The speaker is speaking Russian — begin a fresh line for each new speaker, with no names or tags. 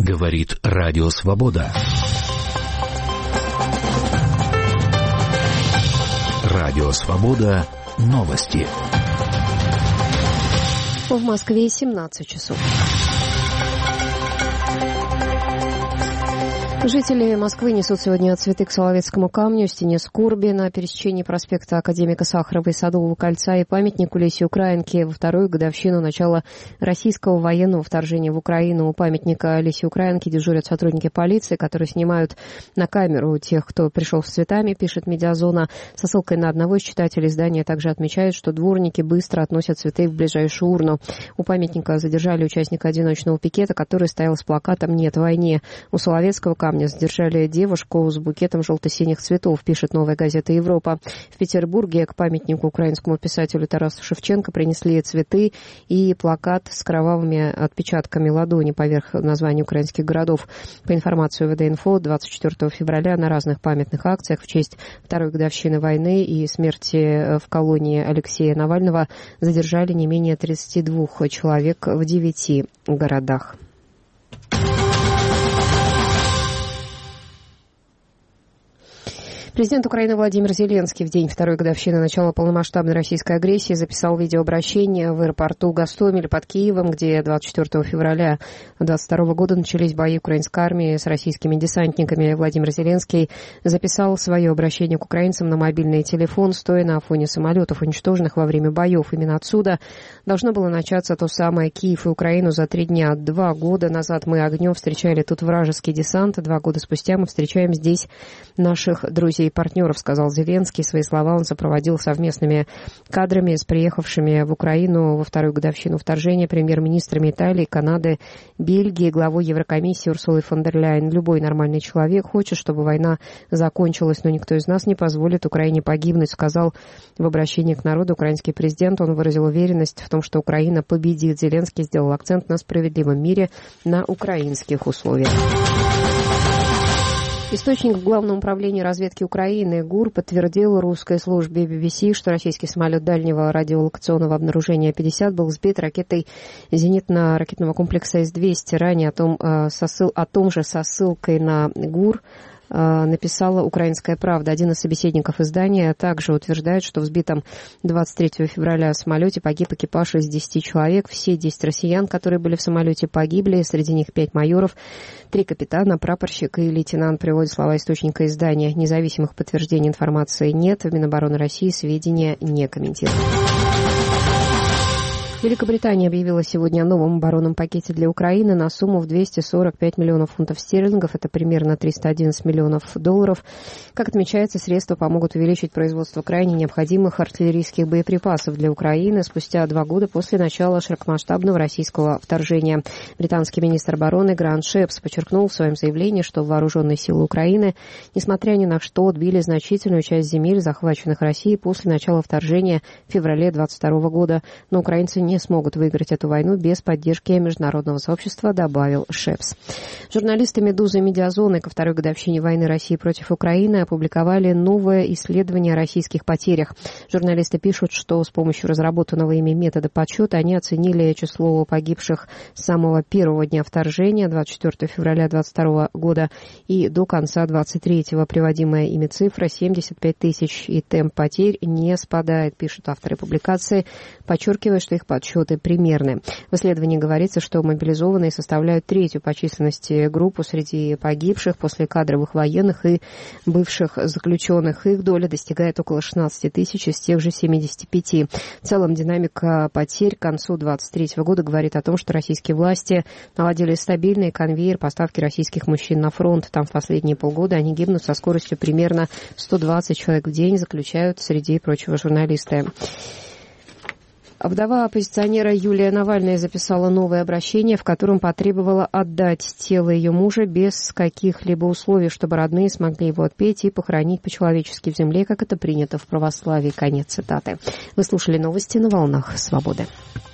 Говорит Радио Свобода. Радио Свобода. Новости.
В Москве 17 часов. Жители Москвы несут сегодня цветы к Соловецкому камню, стене скорби на пересечении проспекта Академика Сахарова и Садового кольца и памятнику Лесе Украинке во вторую годовщину начала российского военного вторжения в Украину. У памятника Лесе Украинке дежурят сотрудники полиции, которые снимают на камеру тех, кто пришел с цветами, пишет «Медиазона». Со ссылкой на одного из читателей издания также отмечают, что дворники быстро относят цветы в ближайшую урну. У памятника задержали участника одиночного пикета, который стоял с плакатом «Нет войне». У Соловецкого камня задержали девушку с букетом желто-синих цветов, пишет «Новая газета Европа». В Петербурге к памятнику украинскому писателю Тарасу Шевченко принесли цветы и плакат с кровавыми отпечатками ладони поверх названий украинских городов. По информации ВД-Инфо, 24 февраля на разных памятных акциях в честь второй годовщины войны и смерти в колонии Алексея Навального задержали не менее 32 человек в 9 городах. Президент Украины Владимир Зеленский в день второй годовщины начала полномасштабной российской агрессии записал видеообращение в аэропорту Гостомель под Киевом, где 24 февраля 2022 года начались бои украинской армии с российскими десантниками. Владимир Зеленский записал свое обращение к украинцам на мобильный телефон, стоя на фоне самолетов, уничтоженных во время боев. Именно отсюда должно было начаться то самое Киев и Украину за 3 дня. 2 года назад мы огнем встречали тут вражеский десант, 2 года спустя мы встречаем здесь наших друзей и партнеров, сказал Зеленский. Свои слова он сопроводил совместными кадрами с приехавшими в Украину во вторую годовщину вторжения премьер-министрами Италии, Канады, Бельгии, главой Еврокомиссии Урсулой фон дер Ляйен. Любой нормальный человек хочет, чтобы война закончилась, но никто из нас не позволит Украине погибнуть, сказал в обращении к народу украинский президент. Он выразил уверенность в том, что Украина победит. Зеленский сделал акцент на справедливом мире на украинских условиях. Источник в Главном управлении разведки Украины ГУР подтвердил русской службе BBC, что российский самолет дальнего радиолокационного обнаружения 50 был сбит ракетой зенитно-ракетного комплекса С-200. Ранее о том же со ссылкой на ГУР написала «Украинская правда». Один из собеседников издания также утверждает, что в сбитом 23 февраля самолете погиб экипаж из 10 человек. Все 10 россиян, которые были в самолете, погибли. Среди них 5 майоров, 3 капитана, прапорщик и лейтенант, приводит слова источника издания. Независимых подтверждений информации нет. В Минобороны России сведения не комментируют. Великобритания объявила сегодня о новом оборонном пакете для Украины на сумму в 245 миллионов фунтов стерлингов. Это примерно 311 миллионов долларов. Как отмечается, средства помогут увеличить производство крайне необходимых артиллерийских боеприпасов для Украины спустя 2 года после начала широкомасштабного российского вторжения. Британский министр обороны Грант Шепс подчеркнул в своем заявлении, что вооруженные силы Украины, несмотря ни на что, отбили значительную часть земель, захваченных Россией после начала вторжения в феврале 2022 года. Но украинцы не смогут выиграть эту войну без поддержки международного сообщества, добавил Шепс. Журналисты «Медузы» и «Медиазоны» ко второй годовщине войны России против Украины опубликовали новое исследование о российских потерях. Журналисты пишут, что с помощью разработанного ими метода подсчета они оценили число погибших с самого первого дня вторжения, 24 февраля 2022 года, и до конца 23-го. Приводимая ими цифра 75 тысяч, и темп потерь не спадает, пишут авторы публикации, подчеркивая, что их подсчеты примерны. В исследовании говорится, что мобилизованные составляют 3-ю по численности группу среди погибших после кадровых военных и бывших заключенных. Их доля достигает около 16 тысяч из тех же 75. В целом, динамика потерь к концу 2023 года говорит о том, что российские власти наладили стабильный конвейер поставки российских мужчин на фронт. Там в последние полгода они гибнут со скоростью примерно 120 человек в день, заключают среди прочего журналисты. Вдова оппозиционера Юлия Навальная записала новое обращение, в котором потребовала отдать тело ее мужа без каких-либо условий, чтобы родные смогли его отпеть и похоронить по-человечески в земле, как это принято в православии. Конец цитаты. Вы слушали новости на волнах «Свободы».